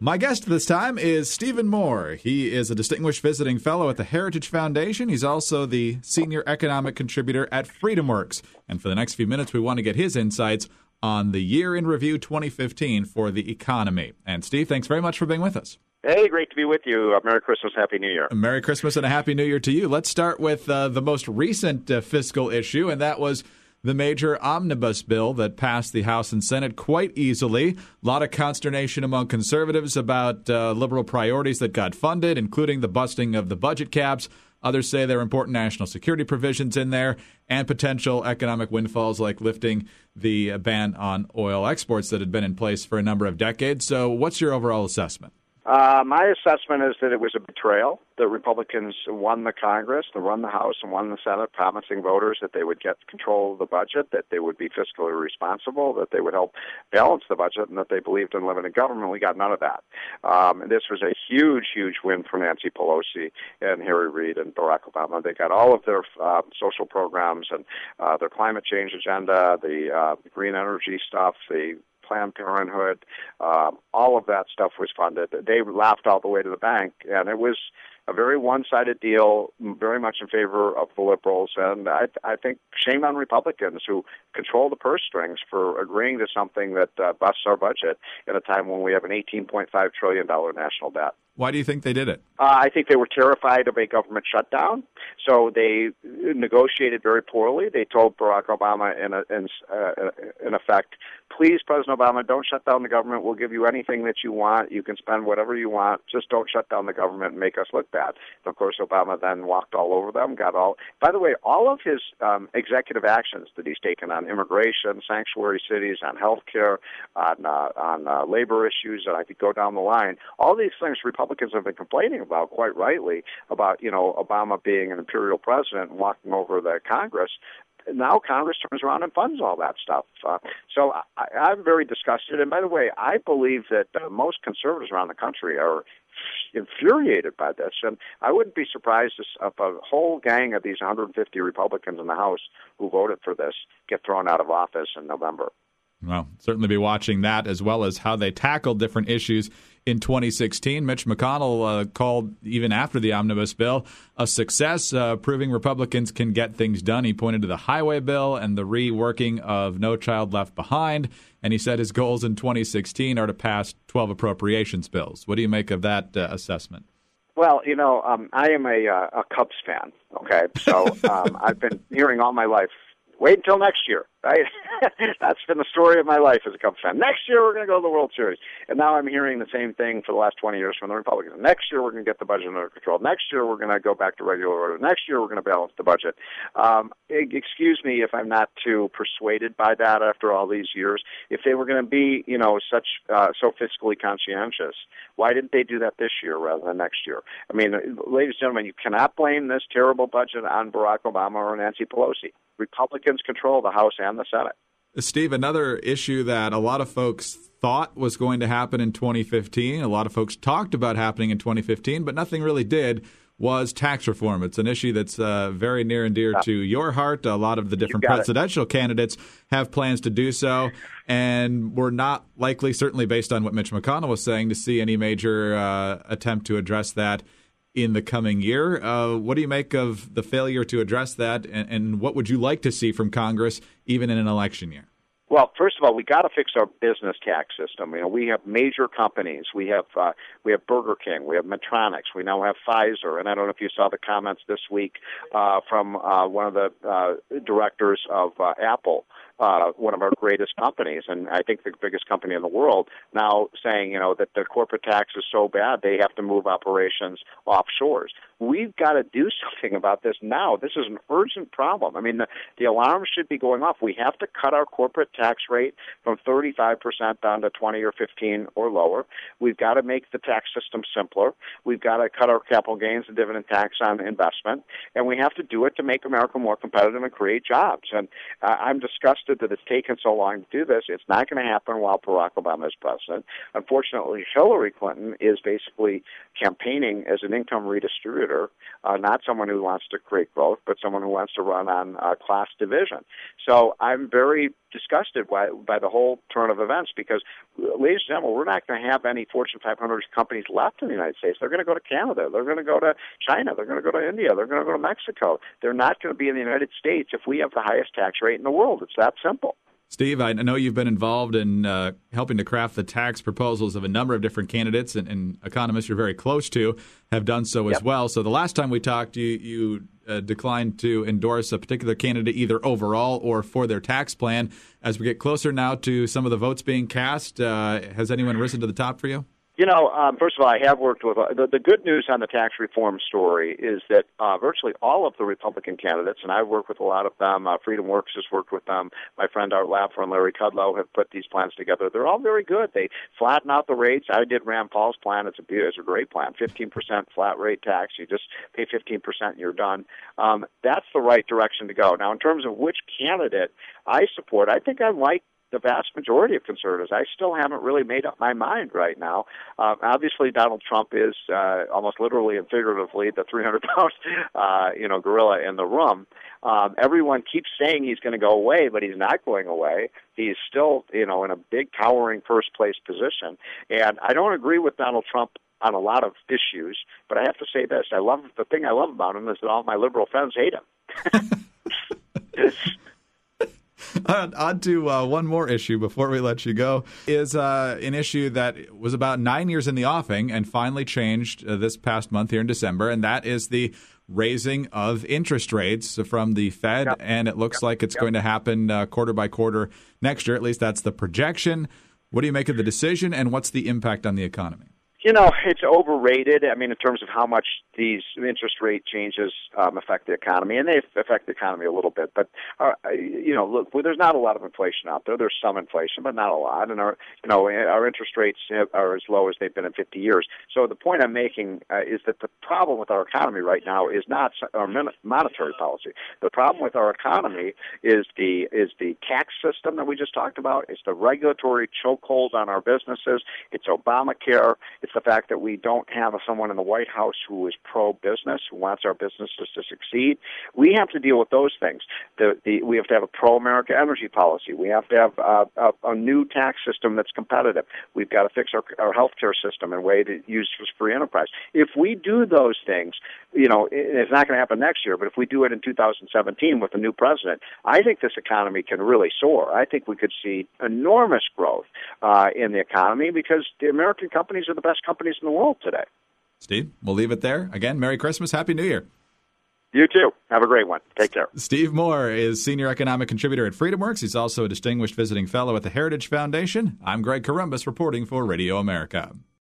My guest this time is Stephen Moore. He is a distinguished visiting fellow at the Heritage Foundation. He's also the senior economic contributor at FreedomWorks. And for the next few minutes, we want to get his insights on the Year in Review 2015 for the economy. And Steve, thanks very much for being with us. Hey, great to be with you. Merry Christmas, Happy New Year. Merry Christmas and a Happy New Year to you. Let's start with the most recent fiscal issue, and that was the major omnibus bill that passed the House and Senate quite easily. A lot of consternation among conservatives about liberal priorities that got funded, including the busting of the budget caps. Others say there are important national security provisions in there and potential economic windfalls like lifting the ban on oil exports that had been in place for a number of decades. So what's your overall assessment? My assessment is that it was a betrayal. The Republicans won the Congress, they won the House, and won the Senate, promising voters that they would get control of the budget, that they would be fiscally responsible, that they would help balance the budget, and that they believed in living in government. We got none of that. This was a huge, huge win for Nancy Pelosi and Harry Reid and Barack Obama. They got all of their social programs and their climate change agenda, the green energy stuff, the Planned Parenthood, all of that stuff was funded. They laughed all the way to the bank, and it was a very one-sided deal, very much in favor of the liberals. And I think shame on Republicans who control the purse strings for agreeing to something that busts our budget at a time when we have an $18.5 trillion national debt. Why do you think they did it? I think they were terrified of a government shutdown, so they negotiated very poorly. They told Barack Obama, in effect, please, President Obama, don't shut down the government. We'll give you anything that you want. You can spend whatever you want. Just don't shut down the government and make us look bad. And of course, Obama then walked all over them, By the way, all of his executive actions that he's taken on immigration, sanctuary cities, on health care, on labor issues, and I could go down the line, all these things Republicans have been complaining about, quite rightly, about, Obama being an imperial president and walking over the Congress. Now Congress turns around and funds all that stuff. So I'm very disgusted. And by the way, I believe that most conservatives around the country are infuriated by this. And I wouldn't be surprised if a whole gang of these 150 Republicans in the House who voted for this get thrown out of office in November. Well, certainly be watching that, as well as how they tackle different issues in 2016. Mitch McConnell called, even after the omnibus bill, a success, proving Republicans can get things done. He pointed to the highway bill and the reworking of No Child Left Behind, and he said his goals in 2016 are to pass 12 appropriations bills. What do you make of that assessment? Well, I am a Cubs fan, okay? So I've been hearing all my life, wait until next year, right? That's been the story of my life as a Cubs fan. Next year, we're going to go to the World Series. And now I'm hearing the same thing for the last 20 years from the Republicans. Next year, we're going to get the budget under control. Next year, we're going to go back to regular order. Next year, we're going to balance the budget. Excuse me if I'm not too persuaded by that after all these years. If they were going to be, so fiscally conscientious, why didn't they do that this year rather than next year? I mean, ladies and gentlemen, you cannot blame this terrible budget on Barack Obama or Nancy Pelosi. Republicans control the House and the Senate. Steve, another issue that a lot of folks thought was going to happen in 2015, a lot of folks talked about happening in 2015, but nothing really did, was tax reform. It's an issue that's very near and dear to your heart. A lot of the different presidential candidates have plans to do so, and we're not likely, certainly based on what Mitch McConnell was saying, to see any major attempt to address that in the coming year. What do you make of the failure to address that, and what would you like to see from Congress even in an election year? Well, first of all, we got to fix our business tax system. We have major companies. We have Burger King. We have Medtronic. We now have Pfizer. And I don't know if you saw the comments this week from one of the directors of Apple, one of our greatest companies, and I think the biggest company in the world, now saying, that the corporate tax is so bad they have to move operations offshores. We've got to do something about this now. This is an urgent problem. I mean, the alarm should be going off. We have to cut our corporate tax rate from 35% down to 20 or 15 or lower. We've got to make the tax system simpler. We've got to cut our capital gains and dividend tax on investment, and we have to do it to make America more competitive and create jobs. And I'm disgusted that it's taken so long to do this. It's not going to happen while Barack Obama is president. Unfortunately, Hillary Clinton is basically campaigning as an income redistributor, not someone who wants to create growth, but someone who wants to run on class division. So I'm very disgusted by the whole turn of events because, ladies and gentlemen, we're not going to have any Fortune 500 companies left in the United States. They're going to go to Canada. They're going to go to China. They're going to go to India. They're going to go to Mexico. They're not going to be in the United States if we have the highest tax rate in the world. It's that simple. Steve, I know you've been involved in helping to craft the tax proposals of a number of different candidates, and economists you're very close to have done so as well. So the last time we talked, you declined to endorse a particular candidate either overall or for their tax plan. As we get closer now to some of the votes being cast, has anyone risen to the top for you? First of all, I have worked with the good news on the tax reform story is that virtually all of the Republican candidates, and I've worked with a lot of them. Freedom Works has worked with them. My friend Art Laffer and Larry Kudlow have put these plans together. They're all very good. They flatten out the rates. I did Rand Paul's plan. It's a great plan. 15% flat rate tax. You just pay 15% and you're done. That's the right direction to go. Now, in terms of which candidate I support, I think I like the vast majority of conservatives. I still haven't really made up my mind right now. Obviously, Donald Trump is almost literally and figuratively the 300-pound, gorilla in the room. Everyone keeps saying he's going to go away, but he's not going away. He's still, in a big, towering first-place position. And I don't agree with Donald Trump on a lot of issues, but I have to say this. The thing I love about him is that all my liberal friends hate him. On to one more issue before we let you go, is an issue that was about 9 years in the offing and finally changed this past month here in December, and that is the raising of interest rates from the Fed, and it looks like it's going to happen quarter by quarter next year. At least that's the projection. What do you make of the decision, and what's the impact on the economy? It's overrated. I mean, in terms of how much these interest rate changes affect the economy, and they affect the economy a little bit. But look, there's not a lot of inflation out there. There's some inflation, but not a lot. And our interest rates are as low as they've been in 50 years. So the point I'm making is that the problem with our economy right now is not our monetary policy. The problem with our economy is the tax system that we just talked about. It's the regulatory chokehold on our businesses. It's Obamacare. It's the fact that we don't have someone in the White House who is pro-business, who wants our businesses to succeed. We have to deal with those things. We have to have a pro-America energy policy. We have to have a new tax system that's competitive. We've got to fix our health care system in a way to use for free enterprise. If we do those things, it's not going to happen next year, but if we do it in 2017 with a new president, I think this economy can really soar. I think we could see enormous growth in the economy because the American companies are the best companies in the world today. Steve, we'll leave it there. Again, Merry Christmas. Happy New Year. You too. Have a great one. Take care. Steve Moore is Senior Economic Contributor at FreedomWorks. He's also a Distinguished Visiting Fellow at the Heritage Foundation. I'm Greg Corombos reporting for Radio America.